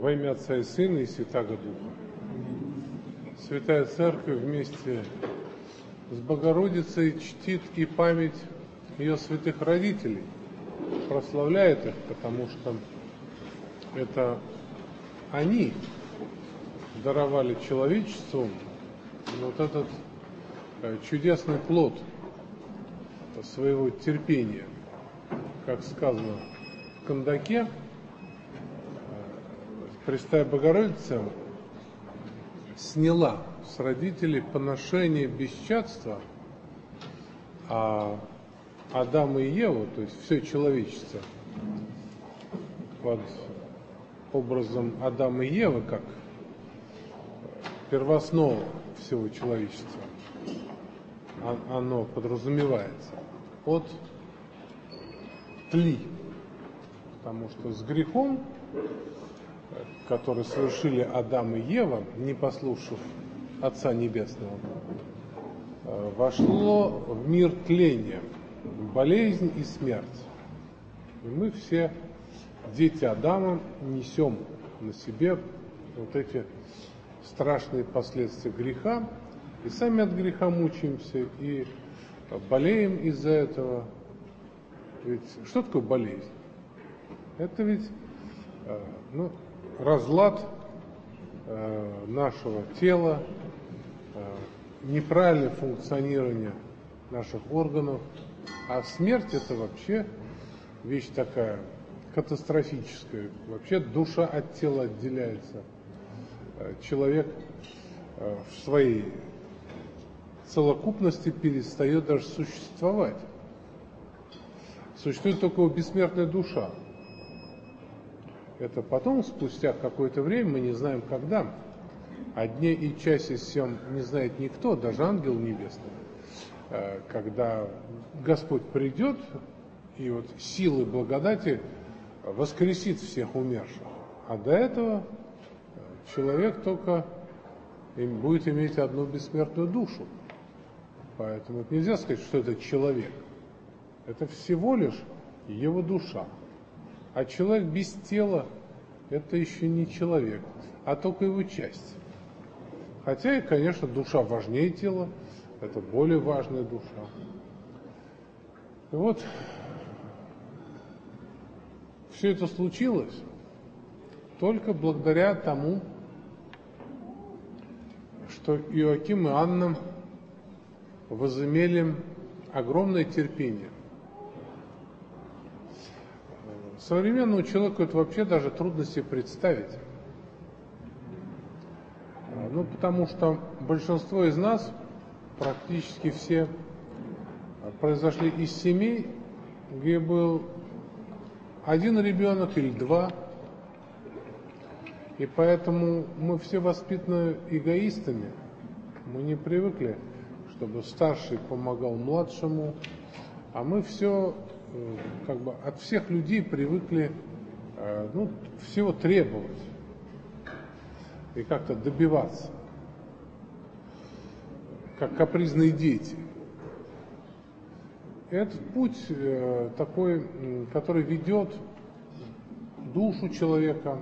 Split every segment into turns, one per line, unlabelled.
Во имя Отца и Сына и Святаго Духа. Святая Церковь вместе с Богородицей чтит и память ее святых родителей, прославляет их, потому что это они даровали человечеству вот этот чудесный плод своего терпения. Как сказано в Кандаке, Пресвятая Богородица сняла с родителей поношение бесчадства, а Адам и Ева, то есть все человечество, под образом Адама и Евы, как первооснова всего человечества, оно подразумевается от тли, потому что с грехом, который совершили Адам и Ева, не послушав Отца Небесного, вошло в мир тления, болезнь и смерть. И мы все, дети Адама, несем на себе вот эти страшные последствия греха, и сами от греха мучаемся, и болеем из-за этого. Ведь что такое болезнь? Это ведь разлад нашего тела, неправильное функционирование наших органов, а смерть — это вообще вещь такая катастрофическая. Вообще душа от тела отделяется. Человек в своей целокупности перестает даже существовать. Существует только бессмертная душа. Это потом, спустя какое-то время, мы не знаем когда, о дне и часе сем не знает никто, даже ангел небесный, когда Господь придет и вот силой благодати воскресит всех умерших. А до этого человек только будет иметь одну бессмертную душу. Поэтому это нельзя сказать, что это человек. Это всего лишь его душа. А человек без тела — это еще не человек, а только его часть. Хотя и, конечно, душа важнее тела, это более важная душа. И вот все это случилось только благодаря тому, что Иоаким и Анна возымели огромное терпение. Современному человеку это вообще даже трудно себе представить. Потому что большинство из нас, практически все, произошли из семей, где был один ребенок или два. И поэтому мы все воспитаны эгоистами. Мы не привыкли, чтобы старший помогал младшему, а мы все от всех людей привыкли всего требовать и как-то добиваться, как капризные дети. Этот путь такой, который ведет душу человека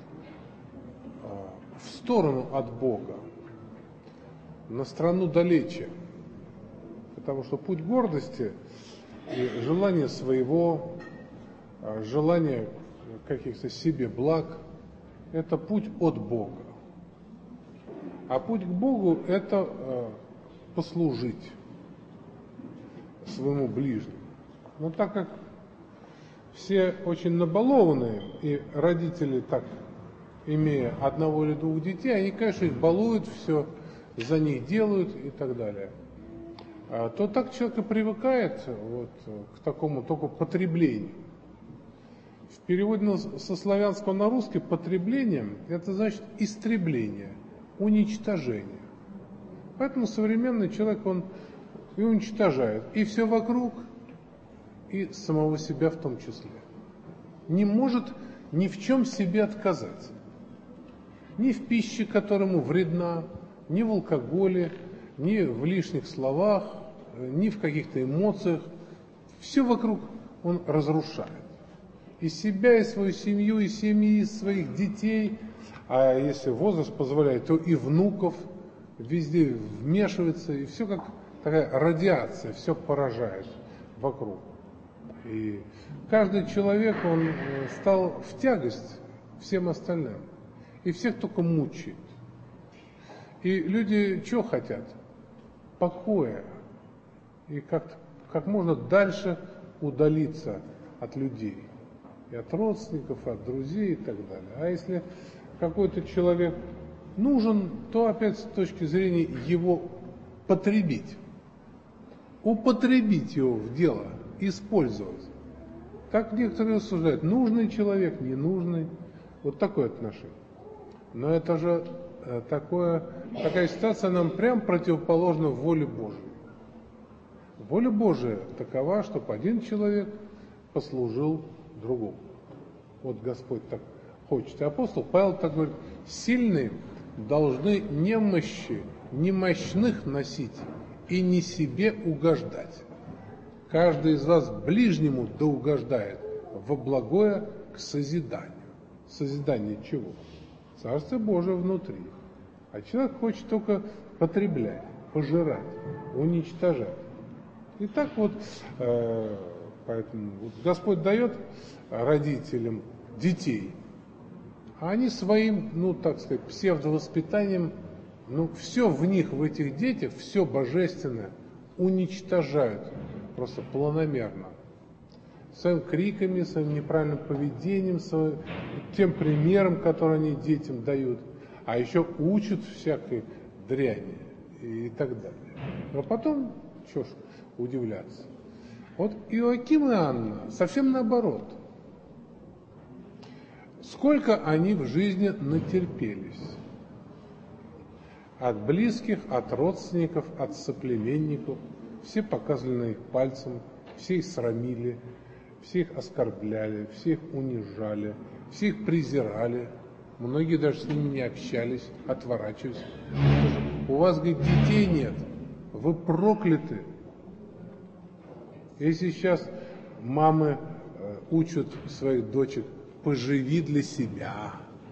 в сторону от Бога, на страну далече, потому что путь гордости и желание своего, желание каких-то себе благ — это путь от Бога. А путь к Богу — это послужить своему ближнему. Но так как все очень набалованные, и родители так, имея одного или двух детей, они, конечно, их балуют, все за них делают и так далее, то так человек и привыкает к такому только потреблению. В переводе со славянского на русский потребление — это значит истребление, уничтожение. Поэтому современный человек, он и уничтожает и все вокруг, и самого себя в том числе. Не может ни в чем себе отказать. Ни в пище, которая ему вредна, ни в алкоголе, ни в лишних словах, ни в каких-то эмоциях. Все вокруг он разрушает. И себя, и свою семью, и семьи своих детей, а если возраст позволяет, то и внуков, везде вмешивается, и все как такая радиация, все поражает вокруг. И каждый человек, он стал в тягость всем остальным, и всех только мучает. И люди что хотят? Покоя, и как можно дальше удалиться от людей, и от родственников, и от друзей и так далее. А если какой-то человек нужен, то опять с точки зрения его потребить, употребить его в дело, использовать. Так некоторые рассуждают, нужный человек, ненужный, вот такое отношение. Но это же такая ситуация нам прям противоположна воле Божией. Воля Божия такова, чтобы один человек послужил другому. Вот Господь так хочет. И апостол Павел так говорит, сильные должны немощных носить и не себе угождать. Каждый из вас ближнему да угождает во благое к созиданию. Созидание чего? Царство Божие внутри. А человек хочет только потреблять, пожирать, уничтожать. И так вот, поэтому вот Господь дает родителям детей, а они своим, так сказать, псевдовоспитанием, все в них, в этих детях, все божественное уничтожают просто планомерно. Своими криками, своим неправильным поведением, тем примером, который они детям дают, а еще учат всякой дряни и так далее. А потом, что ж удивляться. Вот Иоаким и Анна совсем наоборот. Сколько они в жизни натерпелись. От близких, от родственников, от соплеменников. Все показывали на их пальцем, все их срамили, все их оскорбляли, все их унижали, все их презирали. Многие даже с ними не общались, отворачивались. У вас, говорит, детей нет, вы прокляты. Если сейчас мамы учат своих дочек, поживи для себя.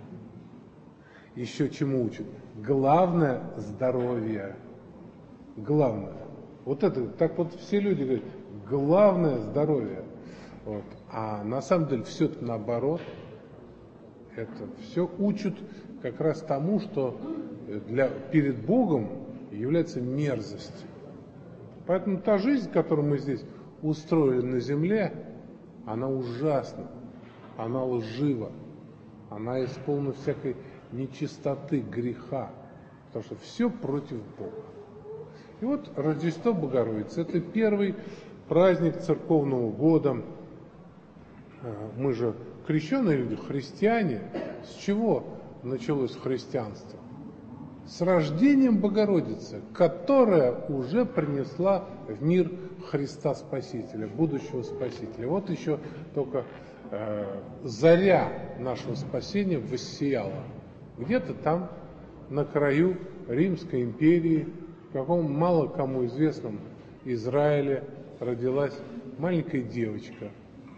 Еще чему учат? Главное – здоровье. Главное. Вот это, так вот все люди говорят, главное – здоровье. Вот. А на самом деле все наоборот. Это все учат как раз тому, что перед Богом является мерзостью. Поэтому та жизнь, которую мы здесь устроили на земле, она ужасна, она лжива, она исполнена всякой нечистоты, греха, потому что все против Бога. И вот Рождество Богородицы – это первый праздник церковного года. Мы же крещеные люди, христиане. С чего началось христианство? С рождением Богородицы, которая уже принесла в мир Христа Спасителя, будущего Спасителя. Вот еще только заря нашего спасения воссияла. Где-то там, на краю Римской империи, в каком мало кому известном Израиле, родилась маленькая девочка.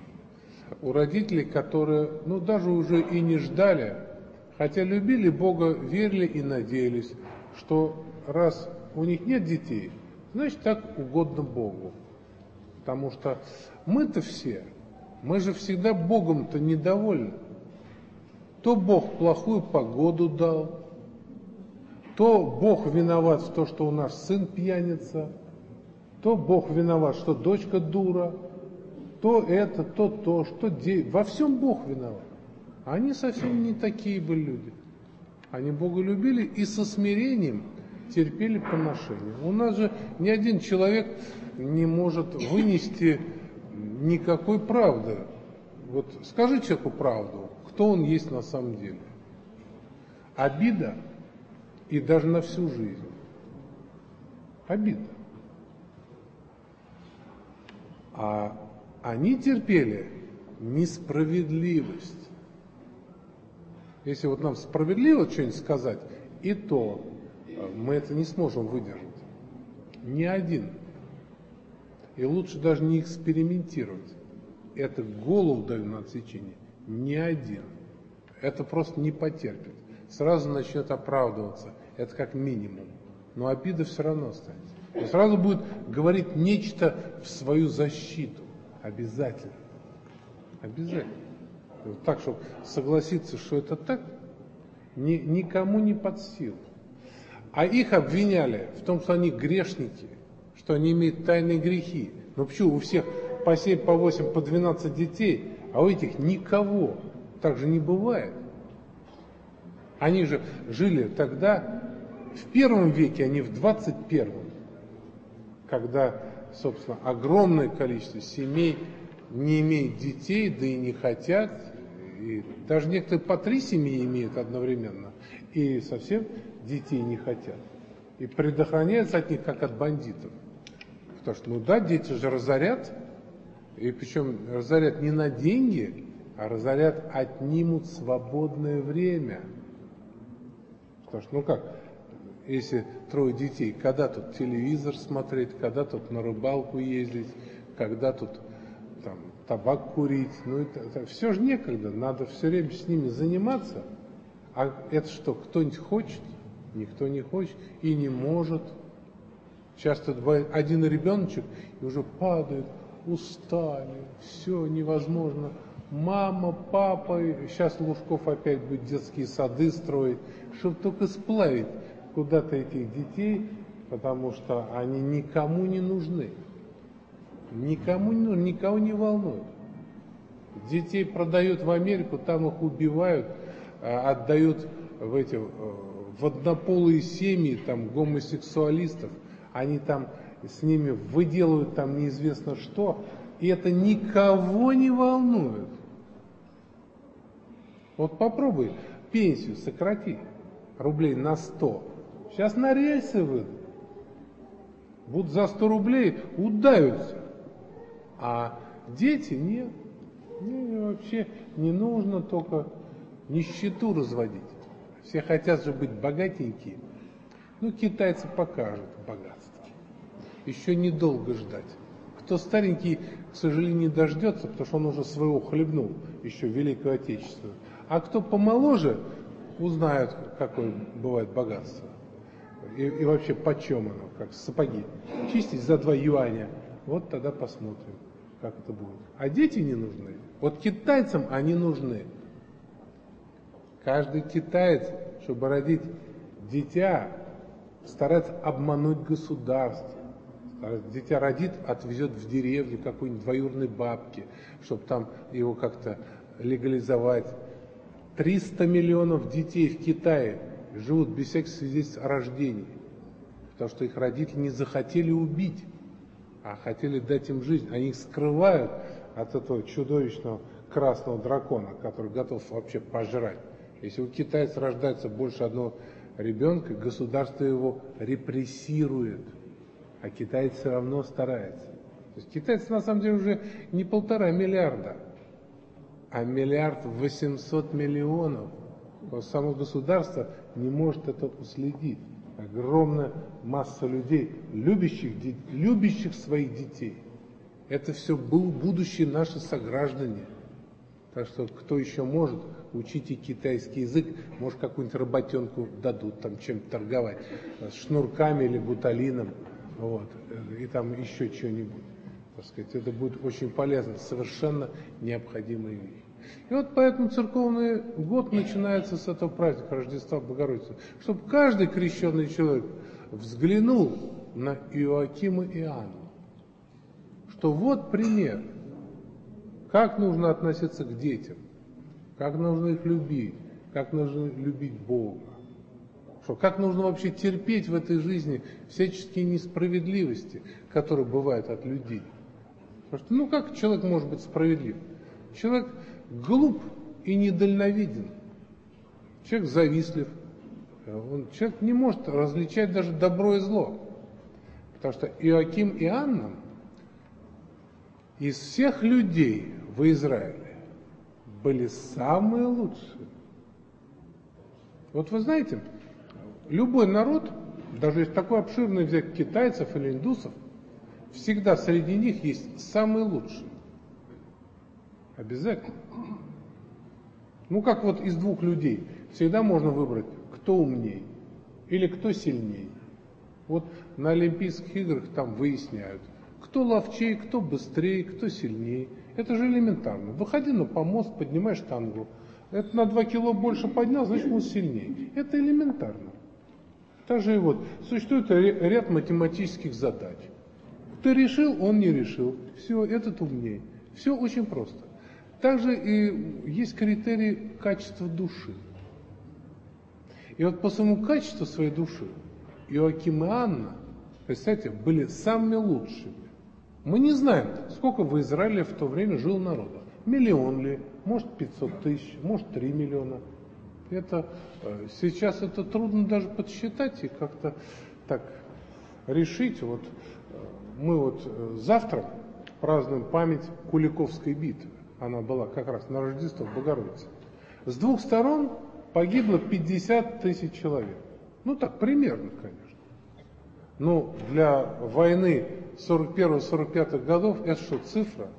У родителей, которые, даже уже и не ждали, хотя любили Бога, верили и надеялись, что раз у них нет детей, значит так угодно Богу. Потому что мы-то все, мы же всегда Богом-то недовольны. То Бог плохую погоду дал, то Бог виноват в том, что у нас сын пьяница, то Бог виноват, что дочка дура, то это, то, что во всем Бог виноват. А они совсем не такие были люди. Они Бога любили и со смирением терпели поношение. У нас же ни один человек не может вынести никакой правды. Вот скажи человеку правду, кто он есть на самом деле. Обида и даже на всю жизнь. Обида. А они терпели несправедливость. Если вот нам справедливо что-нибудь сказать, и то мы это не сможем выдержать. Ни один. И лучше даже не экспериментировать. это голову даю на отсечение, ни один. Это просто не потерпит. Сразу начнет оправдываться. Это как минимум. Но обида все равно останется. И сразу будет говорить нечто в свою защиту. Обязательно. Обязательно. Вот так, чтобы согласиться, что это так, никому не под силу. А их обвиняли в том, что они грешники, что они имеют тайные грехи. Ну почему у всех по 7, по 8, по 12 детей, а у этих никого? Так же не бывает. Они же жили тогда, в первом веке, а не в 21-м, когда, собственно, огромное количество семей не имеет детей, да и не хотят. И даже некоторые по 3 семьи имеют одновременно, и совсем детей не хотят. И предохраняются от них, как от бандитов. Потому что, ну да, дети же разорят, и причем разорят не на деньги, а разорят, отнимут свободное время. Потому что, ну как, если 3 детей, когда тут телевизор смотреть, когда тут на рыбалку ездить, когда тут там табак курить, ну это все же некогда, надо все время с ними заниматься. А это что, кто-нибудь хочет? Никто не хочет и не может. Часто бывает один ребеночек и уже падает, устали, все невозможно. Мама, папа, сейчас Лужков опять будет детские сады строить, чтобы только сплавить куда-то этих детей, потому что они никому не нужны. Никому не нужны, никого не волнуют. Детей продают в Америку, там их убивают, отдают в однополые семьи, там, гомосексуалистов, они там с ними выделывают там неизвестно что, и это никого не волнует. Вот попробуй пенсию сократи рублей на 100. Сейчас на рельсы выйдут. Будут за 100 рублей удавятся. А дети нет. Вообще не нужно только нищету разводить. Все хотят же быть богатенькие. Ну, китайцы покажут богатство. Еще недолго ждать. Кто старенький, к сожалению, не дождется, потому что он уже своего хлебнул, еще Великую Отечественную. А кто помоложе, узнают, какое бывает богатство. И вообще, почем оно, как сапоги. Чистить за 2 юаня. Вот тогда посмотрим, как это будет. А дети не нужны. Вот китайцам они нужны. Каждый китаец, чтобы родить дитя, старается обмануть государство. Дитя родит, отвезет в деревню какой-нибудь двоюродной бабки, чтобы там его как-то легализовать. 300 миллионов детей в Китае живут без всяких свидетельств о рождении, потому что их родители не захотели убить, а хотели дать им жизнь. Они их скрывают от этого чудовищного красного дракона, который готов вообще пожрать. Если у китайца рождается больше одного ребенка, государство его репрессирует, а китаец все равно старается. То есть китайцы на самом деле уже не 1,5 миллиарда, а 1 800 000 000. Но само государство не может это уследить. Огромная масса людей, любящих своих детей. Это все будущие наши сограждане. Так что кто еще может, учите китайский язык, может какую-нибудь работенку дадут, там чем-то торговать, с шнурками или гуталином, вот, и там еще что-нибудь. Так сказать, это будет очень полезно, совершенно необходимая вещь. И вот поэтому церковный год начинается с этого праздника Рождества Богородицы, чтобы каждый крещенный человек взглянул на Иоакима и Анну, что вот пример, как нужно относиться к детям, как нужно их любить, как нужно любить Бога, что как нужно вообще терпеть в этой жизни всяческие несправедливости, которые бывают от людей. Потому что, ну как человек может быть справедлив? Человек глуп и недальновиден. Человек завистлив. Человек не может различать даже добро и зло. Потому что Иоаким и Анна из всех людей в Израиле были самые лучшие. Вот вы знаете, любой народ, даже если такой обширный взять китайцев или индусов, всегда среди них есть самые лучшие. Обязательно. Ну, как вот из двух людей всегда можно выбрать, кто умней или кто сильней. Вот на Олимпийских играх там выясняют, кто ловчей, кто быстрее, кто сильнее. Это же элементарно. Выходи на помост, поднимай штангу. Это на 2 кило больше поднял, значит он сильнее. Это элементарно. Также и вот существует ряд математических задач. Кто решил, он не решил. Все, этот умнее. Все очень просто. Также и есть критерий качества души. И вот по своему качеству своей души Иоаким и Анна, представьте, были самыми лучшими. Мы не знаем, сколько в Израиле в то время жил народа. Миллион ли, может 500 тысяч, может 3 миллиона. Сейчас это трудно даже подсчитать и как-то так решить. Вот мы вот завтра празднуем память Куликовской битвы. Она была как раз на Рождество в Богородице. С двух сторон погибло 50 тысяч человек. Ну так, примерно, конечно. Но для войны 41-45 годов это что, цифра?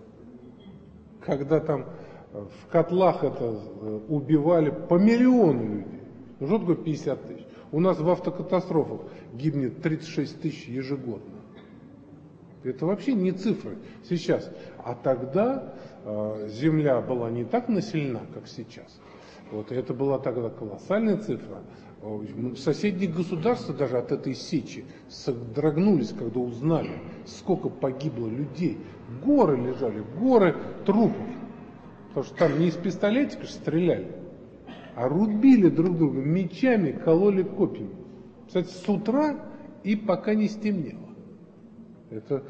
Когда там в котлах это убивали по миллиону людей. Ну что такое 50 тысяч? У нас в автокатастрофах гибнет 36 тысяч ежегодно. Это вообще не цифры сейчас. А тогда земля была не так населена, как сейчас. Вот это была тогда колоссальная цифра. Соседние государства даже от этой сечи содрогнулись, когда узнали, сколько погибло людей. Горы лежали, горы трупов. Потому что там не из пистолетика стреляли, а рубили друг друга мечами, кололи копьями. Кстати, с утра и пока не стемнело. Это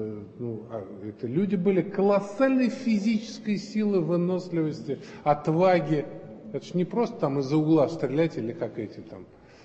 люди были колоссальной физической силы, выносливости, отваги. Это ж не просто там из-за угла стрелять или как эти там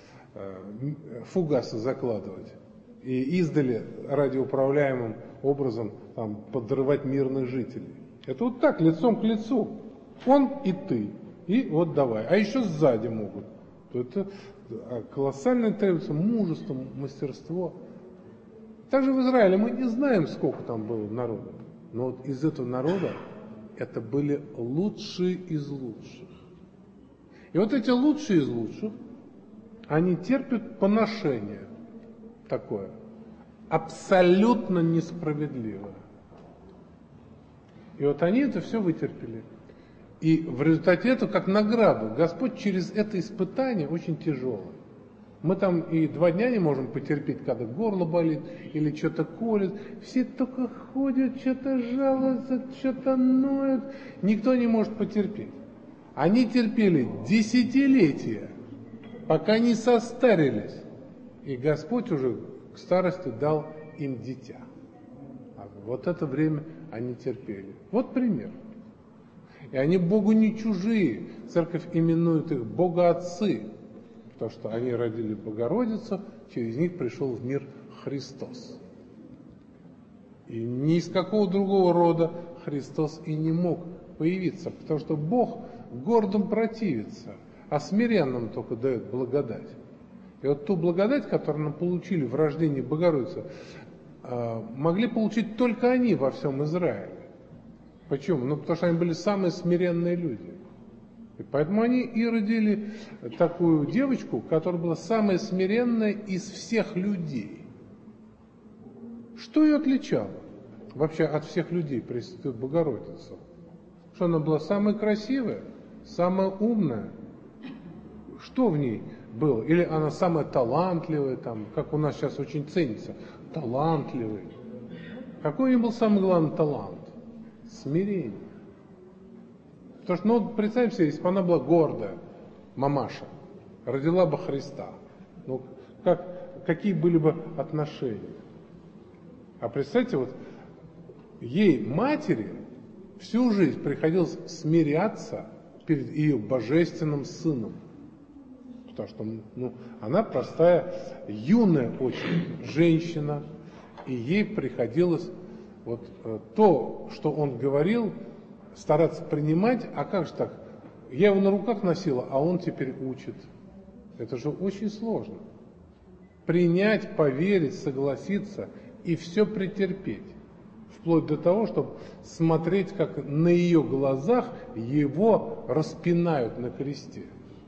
фугасы закладывать. И издали радиоуправляемым образом там подрывать мирных жителей. Это вот так, лицом к лицу. Он и ты. И вот давай. А еще сзади могут. Это колоссально требуется мужество, мастерство. Также в Израиле мы не знаем, сколько там было народа. Но вот из этого народа это были лучшие из лучших. И вот эти лучшие из лучших, они терпят поношение такое, абсолютно несправедливое. И вот они это все вытерпели. И в результате этого, как награду, Господь через это испытание очень тяжелое. Мы там и 2 дня не можем потерпеть, когда горло болит или что-то колет. Все только ходят, что-то жалуются, что-то ноют. Никто не может потерпеть. Они терпели десятилетия, пока не состарились. И Господь уже к старости дал им дитя. А вот это время они терпели. Вот пример. И они Богу не чужие. Церковь именует их Богоотцы, потому что они родили Богородицу, через них пришел в мир Христос. И ни из какого другого рода Христос и не мог появиться, потому что Бог гордым противится, а смиренным только дает благодать. И вот ту благодать, которую нам получили в рождении Богородицы, могли получить только они во всем Израиле. Почему? Ну, потому что они были самые смиренные люди. И поэтому они и родили такую девочку, которая была самая смиренная из всех людей. Что ее отличало вообще от всех людей, Пресвятую Богородицу? Что она была самая красивая, самая умная? Что в ней было? Или она самая талантливая, там, как у нас сейчас очень ценится, талантливый. Какой у нее был самый главный талант? Смирение. Потому что, ну, представьте себе, если бы она была гордая, мамаша, родила бы Христа, ну, какие были бы отношения? А представьте, вот ей, матери, всю жизнь приходилось смиряться перед ее божественным сыном. Потому что, ну, она простая, юная очень женщина, и ей приходилось вот то, что он говорил, стараться принимать. А как же так? Я его на руках носила, а он теперь учит. Это же очень сложно. Принять, поверить, согласиться и все претерпеть. В вплоть до того, чтобы смотреть, как на ее глазах его распинают на кресте.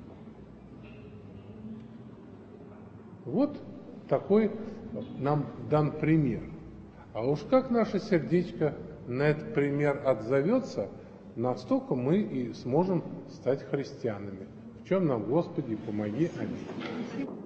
Вот такой нам дан пример. А уж как наше сердечко на этот пример отзовется, настолько мы и сможем стать христианами. В чем нам, Господи, помоги. Аминь.